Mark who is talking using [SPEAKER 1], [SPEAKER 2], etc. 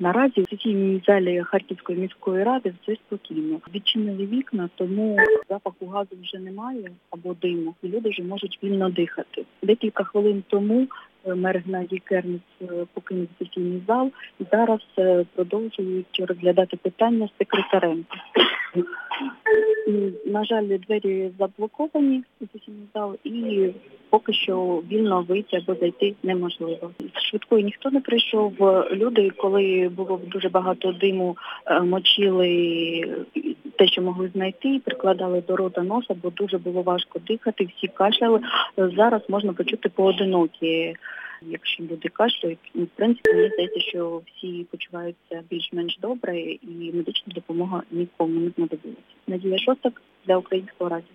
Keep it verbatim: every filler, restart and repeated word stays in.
[SPEAKER 1] Наразі в сесійній залі Харківської міської ради все спокійно. Відчинили вікна, тому запаху газу вже немає або диму, і люди вже можуть вільно дихати. Декілька хвилин тому мер Геннадій Кернес покинув сесійний зал і зараз продовжують розглядати питання з секретарем. На жаль, двері заблоковані у сесійний зал і поки що вільно вийти або зайти неможливо. Швидкою ніхто не прийшов. Люди, коли було дуже багато диму, мочили те, що могли знайти, прикладали до рота носа, бо дуже було важко дихати, всі кашляли. Зараз можна почути поодинокі, якщо люди кашляють. В принципі, мені здається, що всі почуваються більш-менш добре і медична допомога нікому не знадобилася. Надія Шостак для Українського радіо.